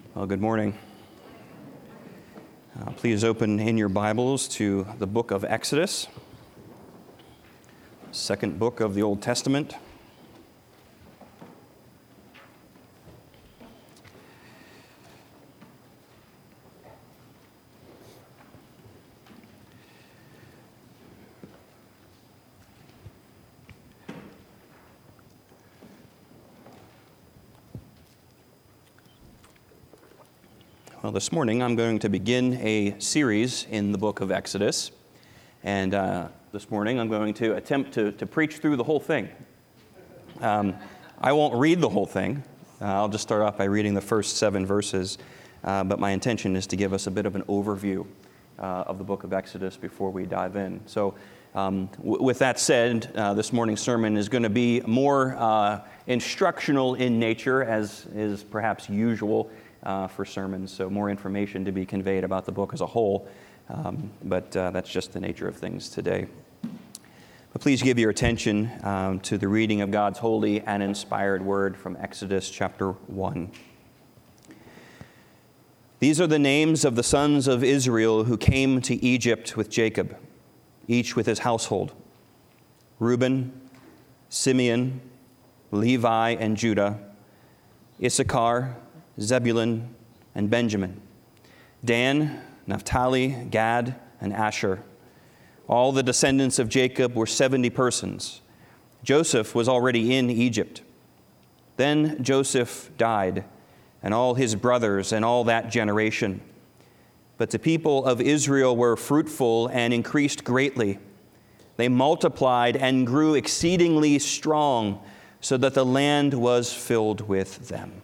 Well, good morning. Please open in your Bibles to the book of Exodus, second book of the Old Testament. Well, this morning I'm going to begin a series in the book of Exodus, and this morning I'm going to attempt to preach through the whole thing. I won't read the whole thing. I'll just start off by reading the first 7 verses, but my intention is to give us a bit of an overview of the book of Exodus before we dive in. So with that said, this morning's sermon is going to be more instructional in nature, as is perhaps usual for sermons, so more information to be conveyed about the book as a whole, but that's just the nature of things today. But please give your attention to the reading of God's holy and inspired word from Exodus chapter 1. These are the names of the sons of Israel who came to Egypt with Jacob, each with his household: Reuben, Simeon, Levi, and Judah, Issachar, Zebulun, and Benjamin, Dan, Naphtali, Gad, and Asher. All the descendants of Jacob were 70 persons. Joseph was already in Egypt. Then Joseph died, and all his brothers and all that generation. But the people of Israel were fruitful and increased greatly. They multiplied and grew exceedingly strong, so that the land was filled with them.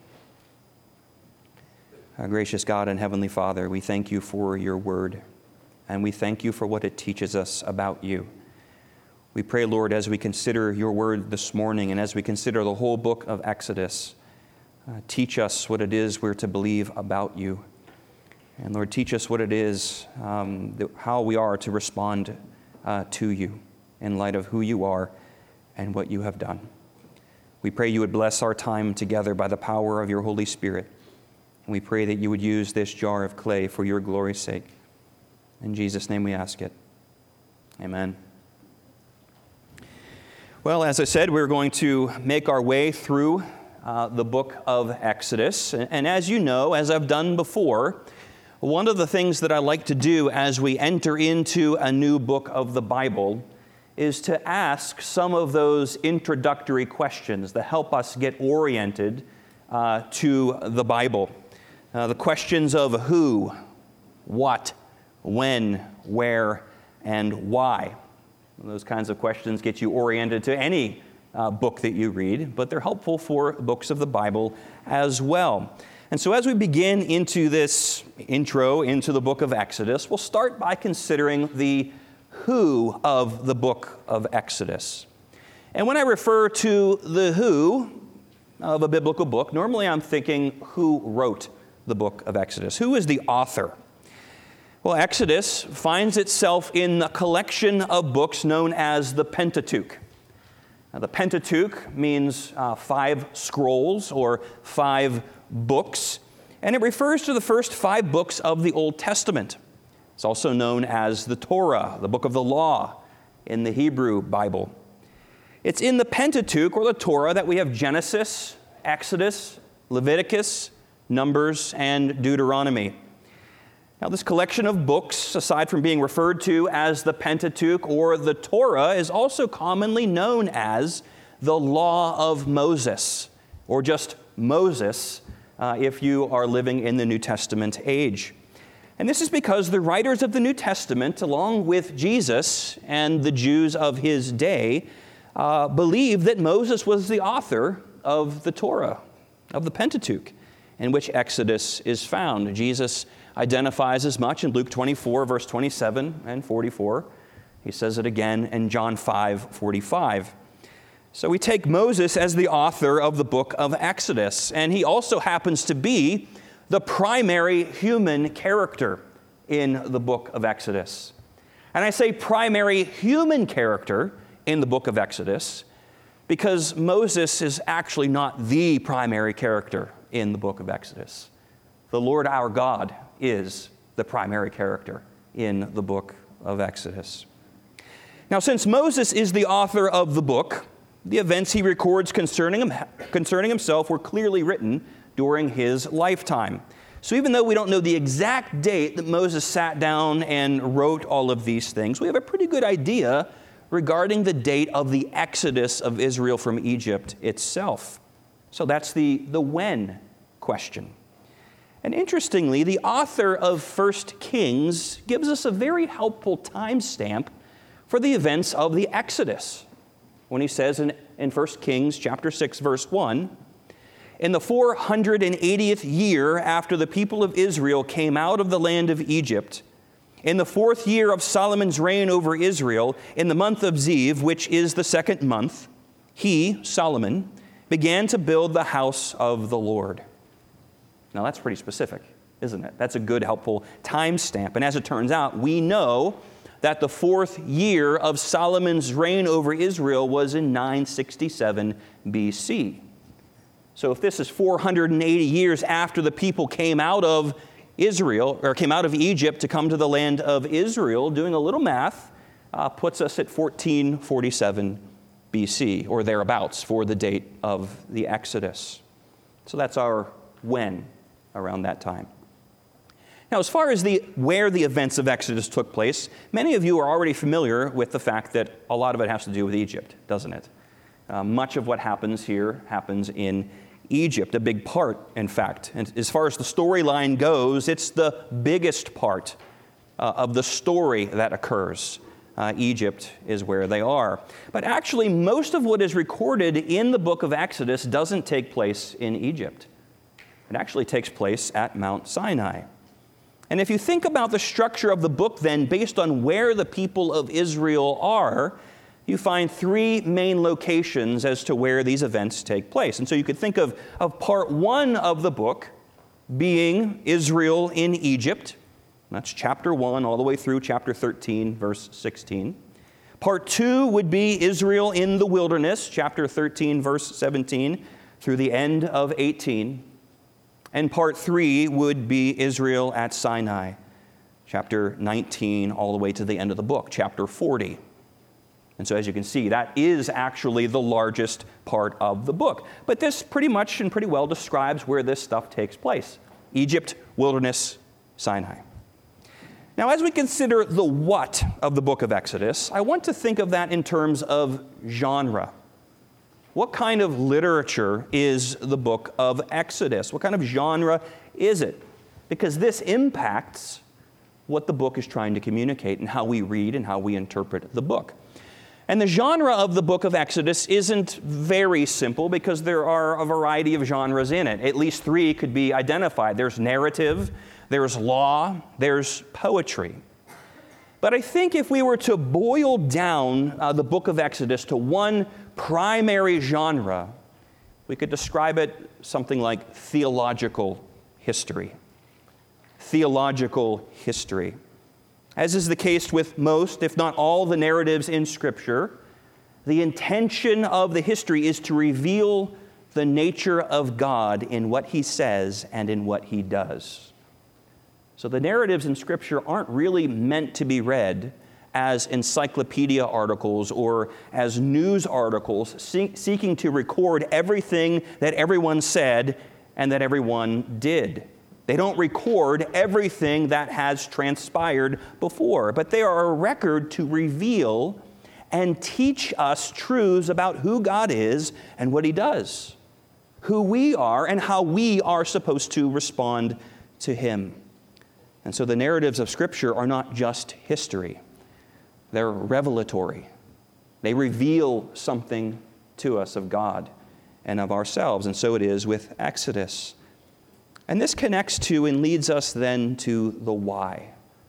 Our gracious God and Heavenly Father, we thank you for your word, and we thank you for what it teaches us about you. We pray, Lord, as we consider your word this morning and as we consider the whole book of Exodus, teach us what it is we're to believe about you. And Lord, teach us what it is, how we are to respond to you in light of who you are and what you have done. We pray you would bless our time together by the power of your Holy Spirit. And we pray that you would use this jar of clay for your glory's sake. In Jesus' name we ask it. Amen. Well, as I said, we're going to make our way through the book of Exodus. And as you know, as I've done before, one of the things that I like to do as we enter into a new book of the Bible is to ask some of those introductory questions that help us get oriented to the Bible. The questions of who, what, when, where, and why. Those kinds of questions get you oriented to any book that you read, but they're helpful for books of the Bible as well. And so as we begin into this intro into the book of Exodus, we'll start by considering the who of the book of Exodus. And when I refer to the who of a biblical book, normally I'm thinking who wrote the book of Exodus. Who is the author? Well, Exodus finds itself in a collection of books known as the Pentateuch. Now, the Pentateuch means 5 scrolls or 5 books, and it refers to the first 5 books of the Old Testament. It's also known as the Torah, the book of the law in the Hebrew Bible. It's in the Pentateuch or the Torah that we have Genesis, Exodus, Leviticus, Numbers, and Deuteronomy. Now, this collection of books, aside from being referred to as the Pentateuch or the Torah, is also commonly known as the Law of Moses, or just Moses, if you are living in the New Testament age. And this is because the writers of the New Testament, along with Jesus and the Jews of his day, believed that Moses was the author of the Torah, of the Pentateuch, in which Exodus is found. Jesus identifies as much in Luke 24, verse 27 and 44. He says it again in John 5:45. So we take Moses as the author of the book of Exodus, and he also happens to be the primary human character in the book of Exodus. And I say primary human character in the book of Exodus because Moses is actually not the primary character in the book of Exodus. The Lord our God is the primary character in the book of Exodus. Now, since Moses is the author of the book, the events he records concerning himself were clearly written during his lifetime. So even though we don't know the exact date that Moses sat down and wrote all of these things, we have a pretty good idea regarding the date of the exodus of Israel from Egypt itself. So that's the when question. And interestingly, the author of 1 Kings gives us a very helpful timestamp for the events of the Exodus. When he says in 1 Kings chapter 6, verse 1, "In the 480th year after the people of Israel came out of the land of Egypt, in the 4th year of Solomon's reign over Israel, in the month of Ziv, which is the 2nd month, he, Solomon, began to build the house of the Lord." Now that's pretty specific, isn't it? That's a good, helpful timestamp. And as it turns out, we know that the 4th year of Solomon's reign over Israel was in 967 BC. So if this is 480 years after the people came out of Israel, or came out of Egypt to come to the land of Israel, doing a little math, puts us at 1447 BC, or thereabouts, for the date of the Exodus. So that's our when, around that time. Now, as far as where the events of Exodus took place, many of you are already familiar with the fact that a lot of it has to do with Egypt, doesn't it? Much of what happens here happens in Egypt, a big part, in fact. And as far as the storyline goes, it's the biggest part of the story that occurs. Egypt is where they are. But actually, most of what is recorded in the book of Exodus doesn't take place in Egypt. It actually takes place at Mount Sinai. And if you think about the structure of the book then, based on where the people of Israel are, you find 3 main locations as to where these events take place. And so you could think of part 1 of the book being Israel in Egypt. That's chapter 1 all the way through chapter 13, verse 16. Part 2 would be Israel in the wilderness, chapter 13, verse 17, through the end of 18. And part 3 would be Israel at Sinai, chapter 19, all the way to the end of the book, chapter 40. And so as you can see, that is actually the largest part of the book. But this pretty much and pretty well describes where this stuff takes place: Egypt, wilderness, Sinai. Now, as we consider the what of the book of Exodus, I want to think of that in terms of genre. What kind of literature is the book of Exodus? What kind of genre is it? Because this impacts what the book is trying to communicate and how we read and how we interpret the book. And the genre of the book of Exodus isn't very simple because there are a variety of genres in it. At least 3 could be identified. There's narrative, there's law, there's poetry. But I think if we were to boil down the book of Exodus to one primary genre, we could describe it something like theological history. Theological history. As is the case with most, if not all, the narratives in Scripture, the intention of the history is to reveal the nature of God in what He says and in what He does. So the narratives in Scripture aren't really meant to be read as encyclopedia articles or as news articles seeking to record everything that everyone said and that everyone did. They don't record everything that has transpired before, but they are a record to reveal and teach us truths about who God is and what He does, who we are and how we are supposed to respond to Him. And so the narratives of Scripture are not just history. They're revelatory. They reveal something to us of God and of ourselves, and so it is with Exodus. And this connects to and leads us then to the why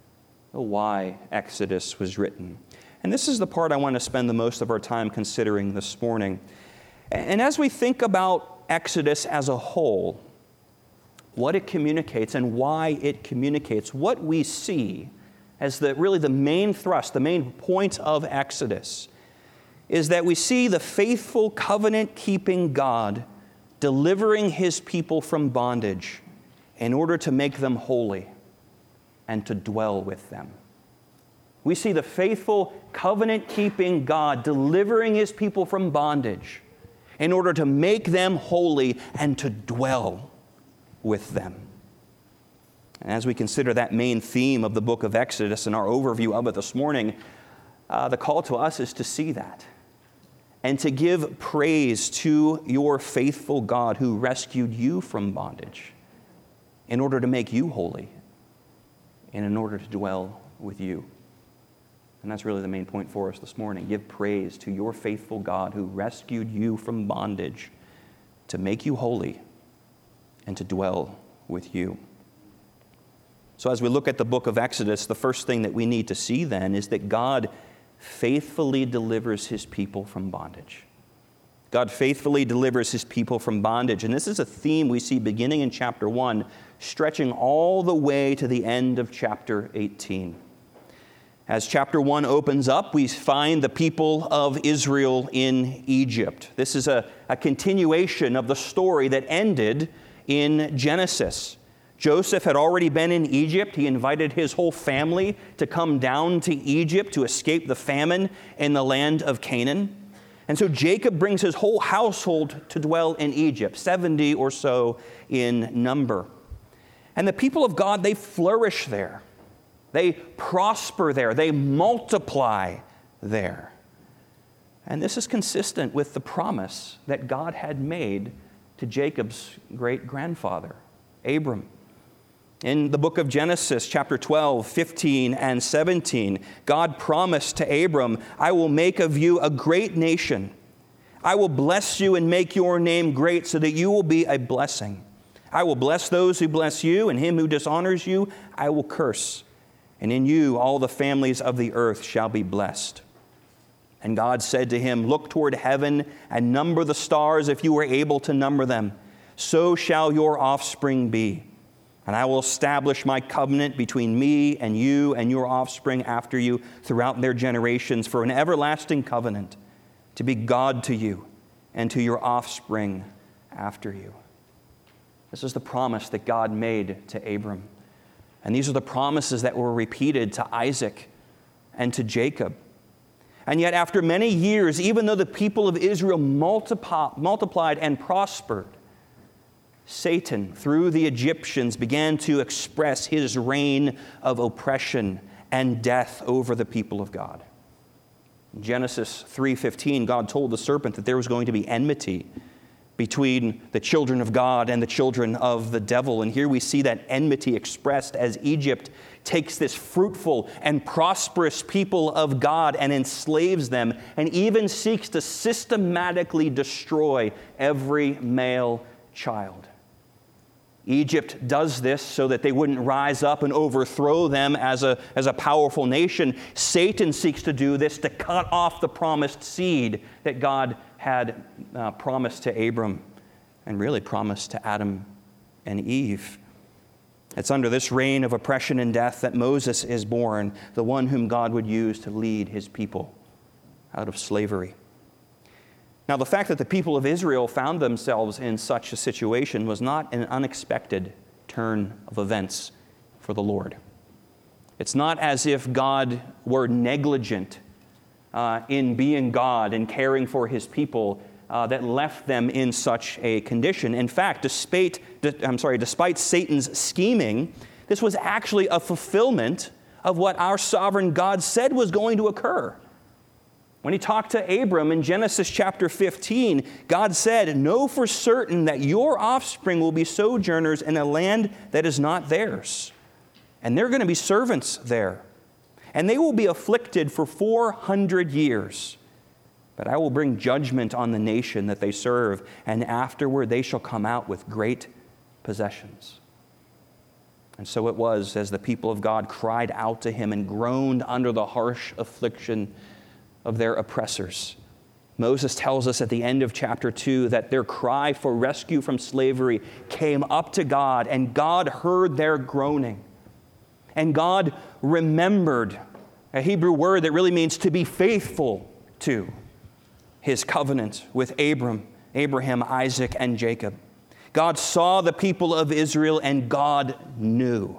Exodus was written. And this is the part I want to spend the most of our time considering this morning. And as we think about Exodus as a whole, what it communicates and why it communicates, what we see as really the main thrust, the main point of Exodus, is that we see the faithful covenant-keeping God delivering His people from bondage in order to make them holy and to dwell with them. We see the faithful, covenant-keeping God delivering his people from bondage in order to make them holy and to dwell with them. And as we consider that main theme of the book of Exodus and our overview of it this morning, the call to us is to see that and to give praise to your faithful God who rescued you from bondage in order to make you holy and in order to dwell with you. And that's really the main point for us this morning. Give praise to your faithful God who rescued you from bondage to make you holy and to dwell with you. So as we look at the book of Exodus, the first thing that we need to see then is that God faithfully delivers his people from bondage. God faithfully delivers his people from bondage. And this is a theme we see beginning in chapter 1, stretching all the way to the end of chapter 18. As chapter 1 opens up, we find the people of Israel in Egypt. This is a continuation of the story that ended in Genesis. Joseph had already been in Egypt. He invited his whole family to come down to Egypt to escape the famine in the land of Canaan. And so Jacob brings his whole household to dwell in Egypt, 70 or so in number. And the people of God, they flourish there. They prosper there. They multiply there. And this is consistent with the promise that God had made to Jacob's great-grandfather, Abram. In the book of Genesis, chapter 12, 15, and 17, God promised to Abram, I will make of you a great nation. I will bless you and make your name great so that you will be a blessing. I will bless those who bless you, and him who dishonors you, I will curse. And in you all the families of the earth shall be blessed. And God said to him, look toward heaven and number the stars if you were able to number them. So shall your offspring be. And I will establish my covenant between me and you and your offspring after you throughout their generations for an everlasting covenant to be God to you and to your offspring after you. This is the promise that God made to Abram. And these are the promises that were repeated to Isaac and to Jacob. And yet after many years, even though the people of Israel multiplied and prospered, Satan, through the Egyptians, began to express his reign of oppression and death over the people of God. In Genesis 3:15, God told the serpent that there was going to be enmity between the children of God and the children of the devil. And here we see that enmity expressed as Egypt takes this fruitful and prosperous people of God and enslaves them, and even seeks to systematically destroy every male child. Egypt does this so that they wouldn't rise up and overthrow them as a powerful nation. Satan seeks to do this to cut off the promised seed that God had promised to Abram and really promised to Adam and Eve. It's under this reign of oppression and death that Moses is born, the one whom God would use to lead his people out of slavery. Now, the fact that the people of Israel found themselves in such a situation was not an unexpected turn of events for the Lord. It's not as if God were negligent in being God and caring for his people that left them in such a condition. In fact, despite Satan's scheming, this was actually a fulfillment of what our sovereign God said was going to occur. When he talked to Abram in Genesis chapter 15, God said, know for certain that your offspring will be sojourners in a land that is not theirs. And they're going to be servants there. And they will be afflicted for 400 years. But I will bring judgment on the nation that they serve, and afterward they shall come out with great possessions. And so it was, as the people of God cried out to him and groaned under the harsh affliction of their oppressors. Moses tells us at the end of chapter 2 that their cry for rescue from slavery came up to God, and God heard their groaning. And God remembered, a Hebrew word that really means to be faithful to his covenant with Abraham, Isaac, and Jacob. God saw the people of Israel, and God knew.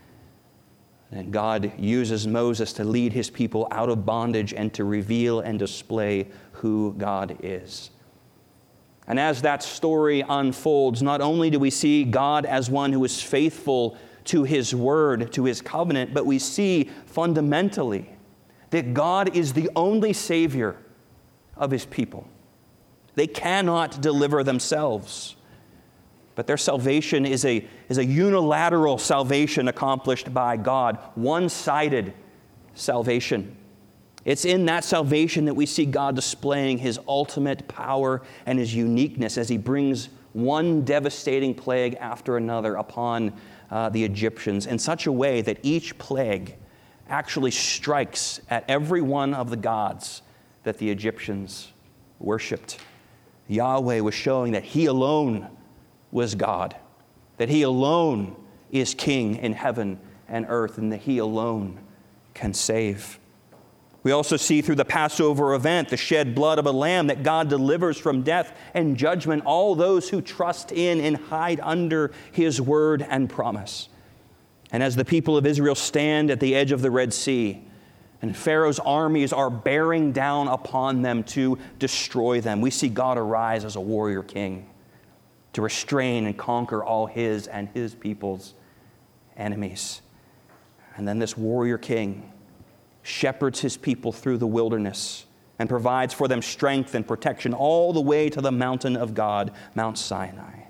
And God uses Moses to lead his people out of bondage and to reveal and display who God is. And as that story unfolds, not only do we see God as one who is faithful to his word, to his covenant, but we see fundamentally that God is the only Savior of his people. They cannot deliver themselves. But their salvation is a unilateral salvation accomplished by God, one-sided salvation. It's in that salvation that we see God displaying his ultimate power and his uniqueness as he brings one devastating plague after another upon the Egyptians in such a way that each plague actually strikes at every one of the gods that the Egyptians worshipped. Yahweh was showing that he alone was God, that he alone is king in heaven and earth, and that he alone can save. We also see through the Passover event, the shed blood of a lamb, that God delivers from death and judgment all those who trust in and hide under his word and promise. And as the people of Israel stand at the edge of the Red Sea, and Pharaoh's armies are bearing down upon them to destroy them, we see God arise as a warrior king to restrain and conquer all his and his people's enemies. And then this warrior king shepherds his people through the wilderness and provides for them strength and protection all the way to the mountain of God, Mount Sinai.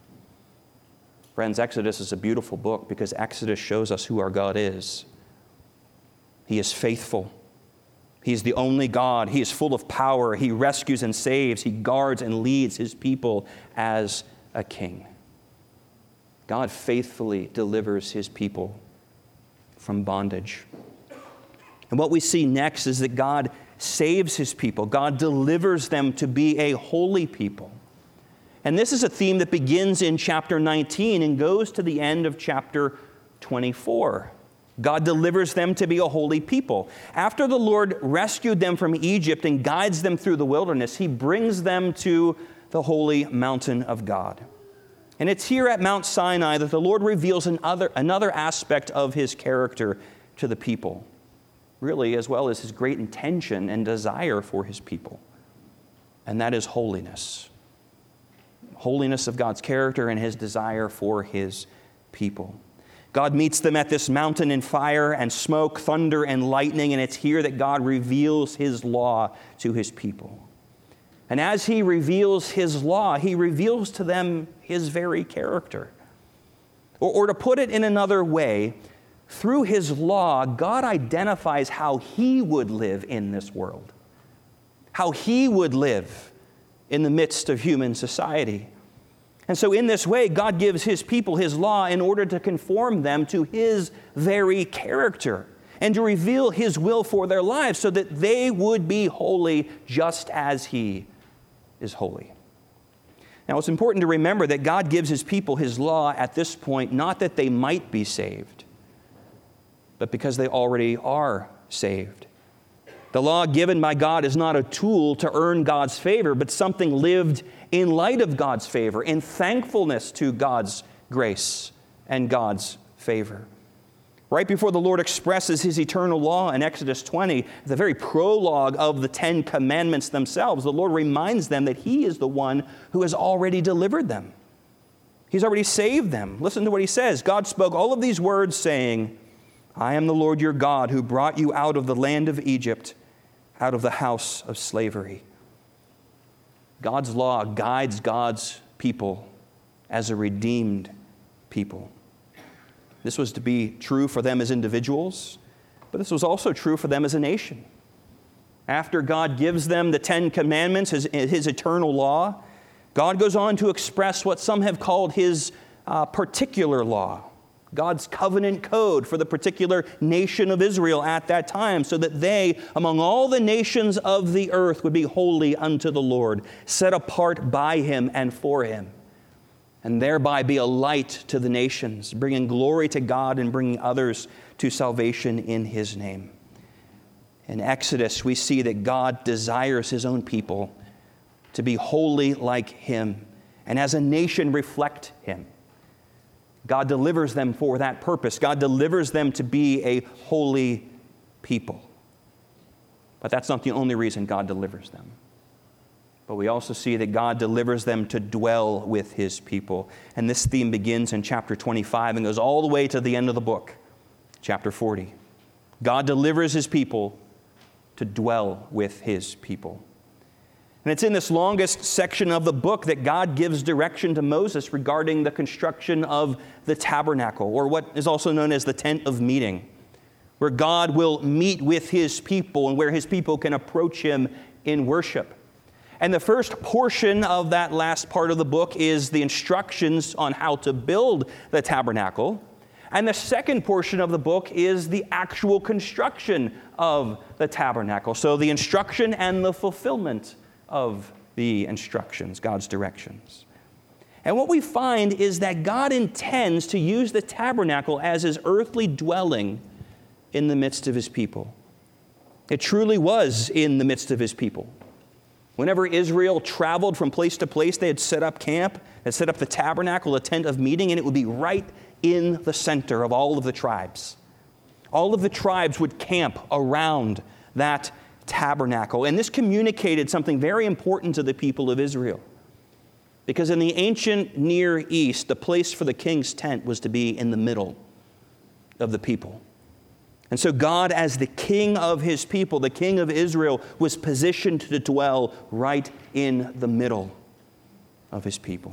Friends, Exodus is a beautiful book because Exodus shows us who our God is. He is faithful. He is the only God. He is full of power. He rescues and saves. He guards and leads his people as a king. God faithfully delivers his people from bondage. And what we see next is that God saves his people. God delivers them to be a holy people. And this is a theme that begins in chapter 19 and goes to the end of chapter 24. God delivers them to be a holy people. After the Lord rescued them from Egypt and guides them through the wilderness, he brings them to the holy mountain of God. And it's here at Mount Sinai that the Lord reveals another aspect of his character to the people, really, as well as his great intention and desire for his people. And that is holiness. Holiness of God's character and his desire for his people. God meets them at this mountain in fire and smoke, thunder and lightning, and it's here that God reveals his law to his people. And as he reveals his law, he reveals to them his very character. Or to put it in another way, through his law, God identifies how he would live in this world, how he would live in the midst of human society. And so in this way, God gives his people his law in order to conform them to his very character and to reveal his will for their lives so that they would be holy just as he is holy. Now, it's important to remember that God gives his people his law at this point, not that they might be saved, but because they already are saved. The law given by God is not a tool to earn God's favor, but something lived in light of God's favor, in thankfulness to God's grace and God's favor. Right before the Lord expresses his eternal law in Exodus 20, the very prologue of the Ten Commandments themselves, the Lord reminds them that he is the one who has already delivered them. He's already saved them. Listen to what he says. God spoke all of these words saying, I am the Lord your God who brought you out of the land of Egypt, out of the house of slavery. God's law guides God's people as a redeemed people. This was to be true for them as individuals, but this was also true for them as a nation. After God gives them the Ten Commandments, his eternal law, God goes on to express what some have called his particular law, God's covenant code for the particular nation of Israel at that time, so that they, among all the nations of the earth, would be holy unto the Lord, set apart by him and for him, and thereby be a light to the nations, bringing glory to God and bringing others to salvation in his name. In Exodus, we see that God desires his own people to be holy like him and as a nation reflect him. God delivers them for that purpose. God delivers them to be a holy people. But that's not the only reason God delivers them. But we also see that God delivers them to dwell with his people. And this theme begins in chapter 25 and goes all the way to the end of the book, chapter 40. God delivers his people to dwell with his people. And it's in this longest section of the book that God gives direction to Moses regarding the construction of the tabernacle, or what is also known as the tent of meeting, where God will meet with his people and where his people can approach him in worship. And the first portion of that last part of the book is the instructions on how to build the tabernacle. And the second portion of the book is the actual construction of the tabernacle. So the instruction and the fulfillment of the instructions, God's directions. And what we find is that God intends to use the tabernacle as his earthly dwelling in the midst of his people. It truly was in the midst of his people. Whenever Israel traveled from place to place, they had set up camp, had set up the tabernacle, a tent of meeting, and it would be right in the center of all of the tribes. All of the tribes would camp around that tabernacle. And this communicated something very important to the people of Israel. Because in the ancient Near East, the place for the king's tent was to be in the middle of the people. And so God, as the king of his people, the king of Israel, was positioned to dwell right in the middle of his people.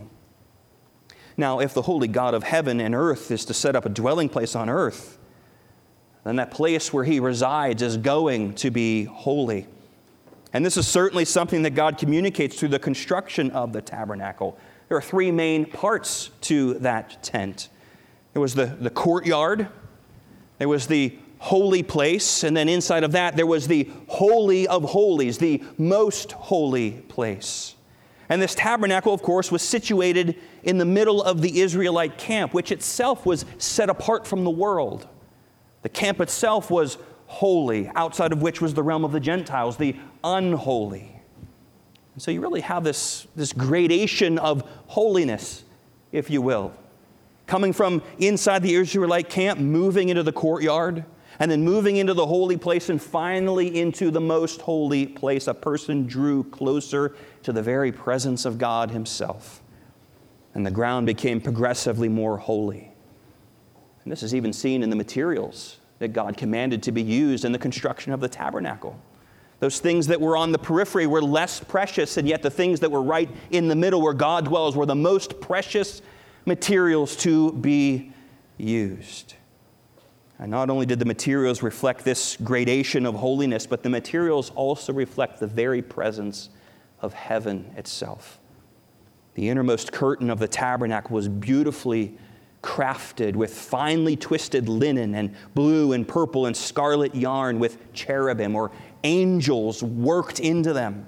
Now, if the holy God of heaven and earth is to set up a dwelling place on earth, then that place where he resides is going to be holy. And this is certainly something that God communicates through the construction of the tabernacle. There are three main parts to that tent. There was the courtyard, there was the holy place, and then inside of that there was the Holy of Holies, the most holy place. And this tabernacle, of course, was situated in the middle of the Israelite camp, which itself was set apart from the world. The camp itself was holy, outside of which was the realm of the Gentiles, the unholy. And so you really have this gradation of holiness, if you will, coming from inside the Israelite camp, moving into the courtyard, and then moving into the holy place, and finally into the most holy place. A person drew closer to the very presence of God himself. And the ground became progressively more holy. And this is even seen in the materials that God commanded to be used in the construction of the tabernacle. Those things that were on the periphery were less precious, and yet the things that were right in the middle where God dwells were the most precious materials to be used. And not only did the materials reflect this gradation of holiness, but the materials also reflect the very presence of heaven itself. The innermost curtain of the tabernacle was beautifully crafted with finely twisted linen and blue and purple and scarlet yarn with cherubim or angels worked into them.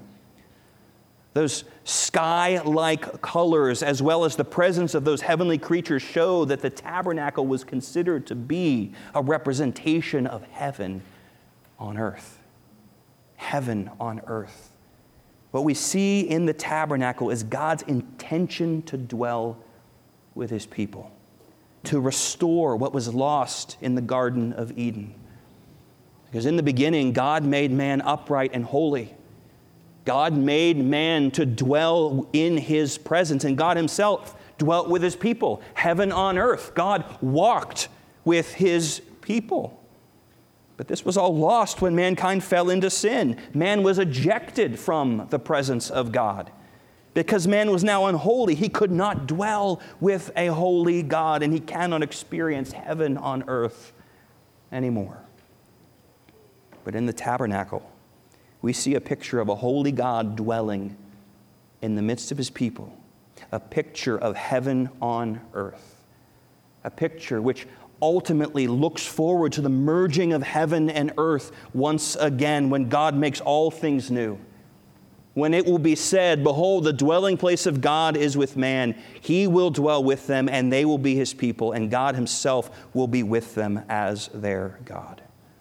Those sky-like colors, as well as the presence of those heavenly creatures, show that the tabernacle was considered to be a representation of heaven on earth. Heaven on earth. What we see in the tabernacle is God's intention to dwell with his people, to restore what was lost in the Garden of Eden. Because in the beginning, God made man upright and holy. God made man to dwell in his presence, and God himself dwelt with his people, heaven on earth. God walked with his people. But this was all lost when mankind fell into sin. Man was ejected from the presence of God. Because man was now unholy, he could not dwell with a holy God, and he cannot experience heaven on earth anymore. But in the tabernacle, we see a picture of a holy God dwelling in the midst of his people, a picture of heaven on earth, a picture which ultimately looks forward to the merging of heaven and earth once again when God makes all things new. When it will be said, "Behold, the dwelling place of God is with man. He will dwell with them, and they will be his people, and God himself will be with them as their God."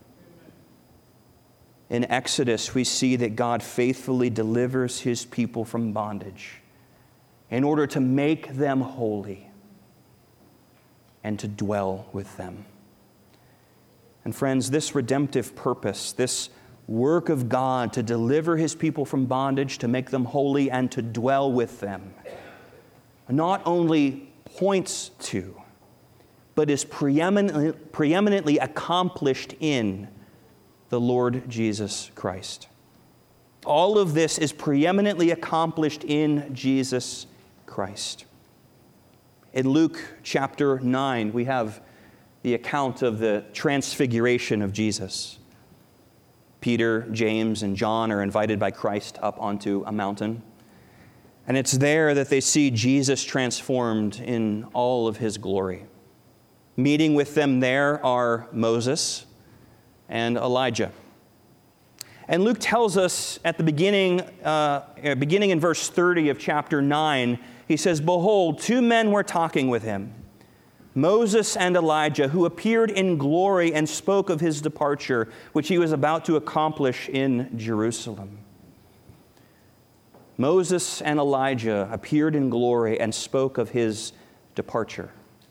In Exodus, we see that God faithfully delivers his people from bondage. in order to make them holy and to dwell with them. And friends, this redemptive purpose, this work of God to deliver his people from bondage, to make them holy, and to dwell with them, not only points to, but is preeminently accomplished in the Lord Jesus Christ. All of this is preeminently accomplished in Jesus Christ. In Luke chapter 9, we have the account of the transfiguration of Jesus. Peter, James, and John are invited by Christ up onto a mountain. And it's there that they see Jesus transformed in all of his glory. Meeting with them there are Moses and Elijah. And Luke tells us at the beginning in verse 30 of chapter 9, he says, "Behold, two men were talking with him, Moses and Elijah, who appeared in glory and spoke of his departure, which he was about to accomplish in Jerusalem." Moses and Elijah appeared in glory and spoke of his departure.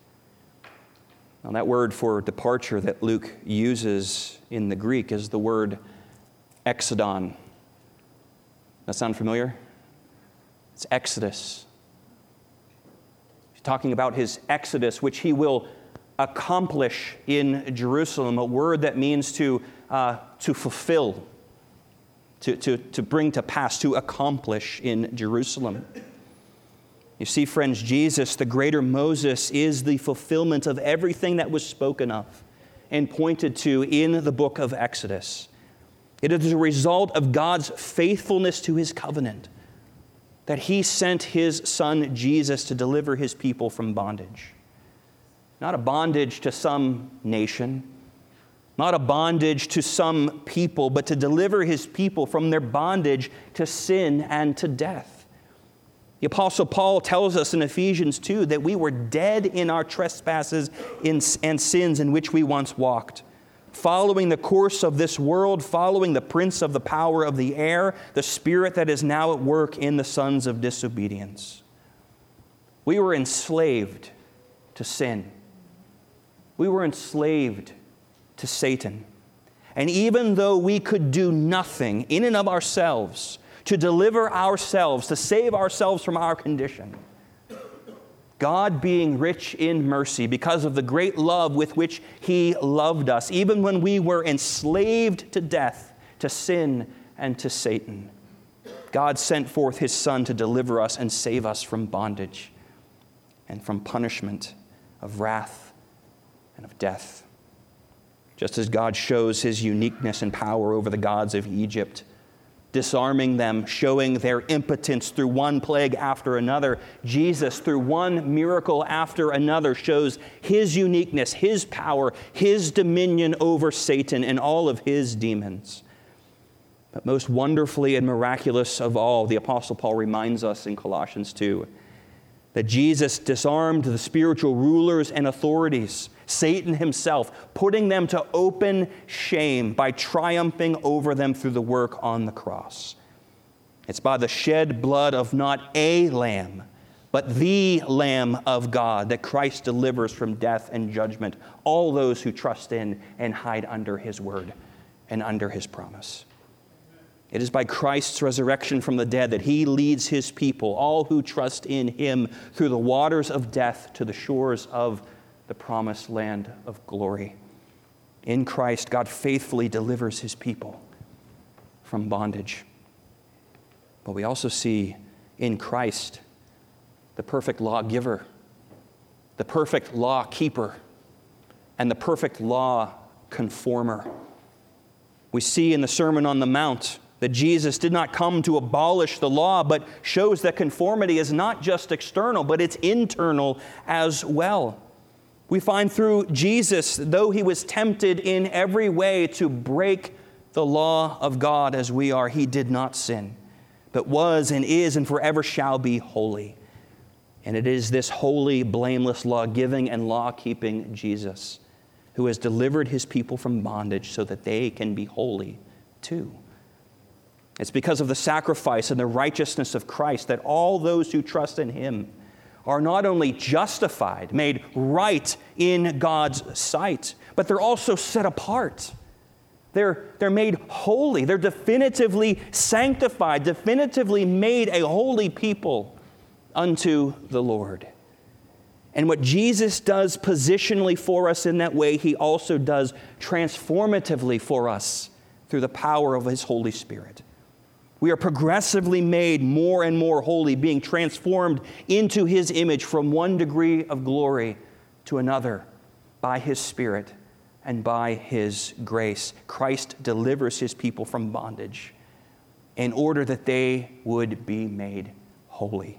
Now, that word for departure that Luke uses in the Greek is the word exodon. That sound familiar? It's Exodus. He's talking about his exodus, which he will accomplish in Jerusalem, a word that means to fulfill, to bring to pass, to accomplish in Jerusalem. You see, friends, Jesus, the greater Moses, is the fulfillment of everything that was spoken of and pointed to in the book of Exodus. It is a result of God's faithfulness to his covenant that he sent his son Jesus to deliver his people from bondage. Not a bondage to some nation, not a bondage to some people, but to deliver his people from their bondage to sin and to death. The Apostle Paul tells us in Ephesians 2 that we were dead in our trespasses and sins in which we once walked, following the course of this world, following the prince of the power of the air, the spirit that is now at work in the sons of disobedience. We were enslaved to sin. We were enslaved to Satan. And even though we could do nothing in and of ourselves to deliver ourselves, to save ourselves from our condition, God, being rich in mercy because of the great love with which he loved us, even when we were enslaved to death, to sin, and to Satan, God sent forth his Son to deliver us and save us from bondage and from punishment of wrath and of death. Just as God shows his uniqueness and power over the gods of Egypt, disarming them, showing their impotence through one plague after another, Jesus, through one miracle after another, shows his uniqueness, his power, his dominion over Satan and all of his demons. But most wonderfully and miraculous of all, the Apostle Paul reminds us in Colossians 2 that Jesus disarmed the spiritual rulers and authorities, Satan himself, putting them to open shame by triumphing over them through the work on the cross. It's by the shed blood of not a lamb, but the Lamb of God that Christ delivers from death and judgment all those who trust in and hide under his word and under his promise. It is by Christ's resurrection from the dead that he leads his people, all who trust in him, through the waters of death to the shores of the promised land of glory. In Christ, God faithfully delivers his people from bondage. But we also see in Christ the perfect lawgiver, the perfect law keeper, and the perfect law conformer. We see in the Sermon on the Mount that Jesus did not come to abolish the law, but shows that conformity is not just external, but it's internal as well. We find through Jesus, though he was tempted in every way to break the law of God as we are, he did not sin, but was and is and forever shall be holy. And it is this holy, blameless, law-giving and law-keeping Jesus who has delivered his people from bondage so that they can be holy too. It's because of the sacrifice and the righteousness of Christ that all those who trust in Him are not only justified, made right in God's sight, but they're also set apart. They're made holy. They're definitively sanctified, definitively made a holy people unto the Lord. And what Jesus does positionally for us in that way, He also does transformatively for us through the power of His Holy Spirit. We are progressively made more and more holy, being transformed into His image from one degree of glory to another by His Spirit and by His grace. Christ delivers His people from bondage in order that they would be made holy.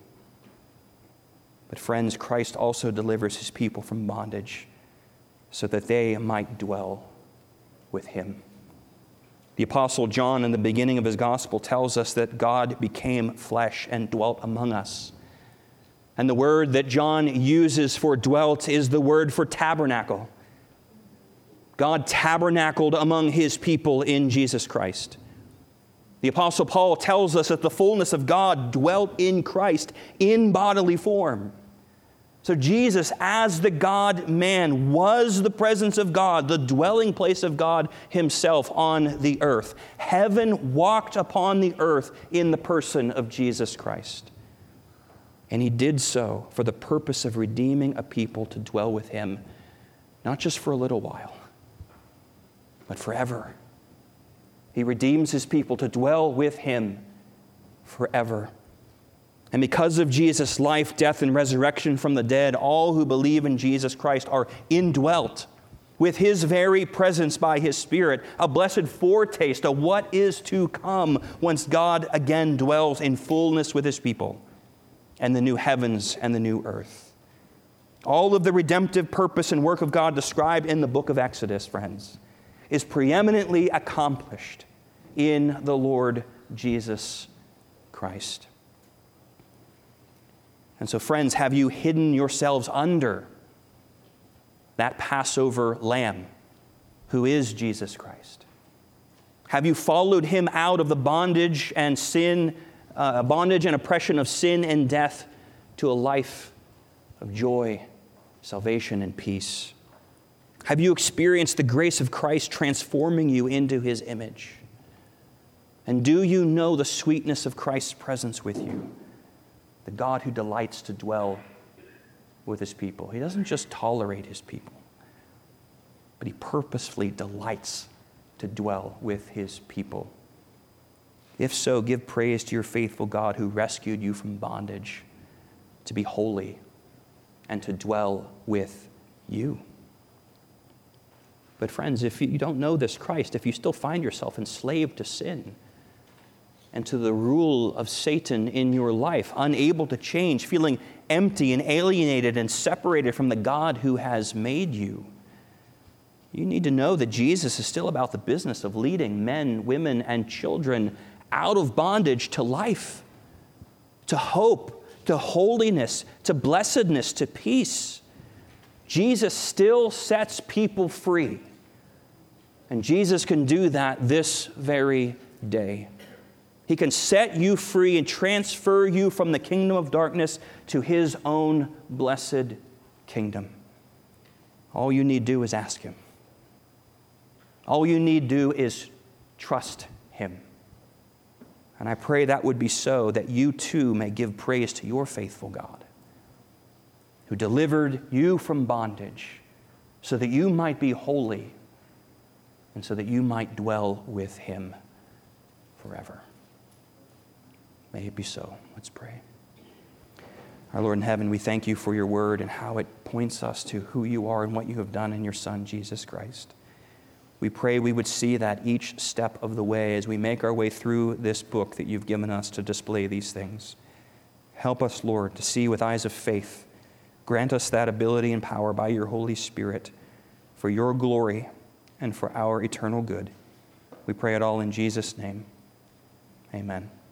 But friends, Christ also delivers His people from bondage so that they might dwell with Him. The Apostle John, in the beginning of his gospel, tells us that God became flesh and dwelt among us. And the word that John uses for dwelt is the word for tabernacle. God tabernacled among His people in Jesus Christ. The Apostle Paul tells us that the fullness of God dwelt in Christ in bodily form. So Jesus, as the God-man, was the presence of God, the dwelling place of God Himself on the earth. Heaven walked upon the earth in the person of Jesus Christ. And He did so for the purpose of redeeming a people to dwell with Him, not just for a little while, but forever. He redeems His people to dwell with Him forever. And because of Jesus' life, death, and resurrection from the dead, all who believe in Jesus Christ are indwelt with His very presence by His Spirit, a blessed foretaste of what is to come once God again dwells in fullness with His people and the new heavens and the new earth. All of the redemptive purpose and work of God described in the book of Exodus, friends, is preeminently accomplished in the Lord Jesus Christ. And so, friends, have you hidden yourselves under that Passover lamb who is Jesus Christ? Have you followed Him out of the bondage and oppression of sin and death to a life of joy, salvation, and peace? Have you experienced the grace of Christ transforming you into His image? And do you know the sweetness of Christ's presence with you? The God who delights to dwell with His people. He doesn't just tolerate His people, but He purposefully delights to dwell with His people. If so, give praise to your faithful God who rescued you from bondage to be holy and to dwell with you. But friends, if you don't know this Christ, if you still find yourself enslaved to sin and to the rule of Satan in your life, unable to change, feeling empty and alienated and separated from the God who has made you, you need to know that Jesus is still about the business of leading men, women, and children out of bondage to life, to hope, to holiness, to blessedness, to peace. Jesus still sets people free. And Jesus can do that this very day. He can set you free and transfer you from the kingdom of darkness to His own blessed kingdom. All you need to do is ask Him. All you need to do is trust Him. And I pray that would be so, that you too may give praise to your faithful God, who delivered you from bondage so that you might be holy and so that you might dwell with Him forever. May it be so. Let's pray. Our Lord in heaven, we thank You for Your word and how it points us to who You are and what You have done in Your Son, Jesus Christ. We pray we would see that each step of the way as we make our way through this book that You've given us to display these things. Help us, Lord, to see with eyes of faith. Grant us that ability and power by Your Holy Spirit for Your glory and for our eternal good. We pray it all in Jesus' name. Amen.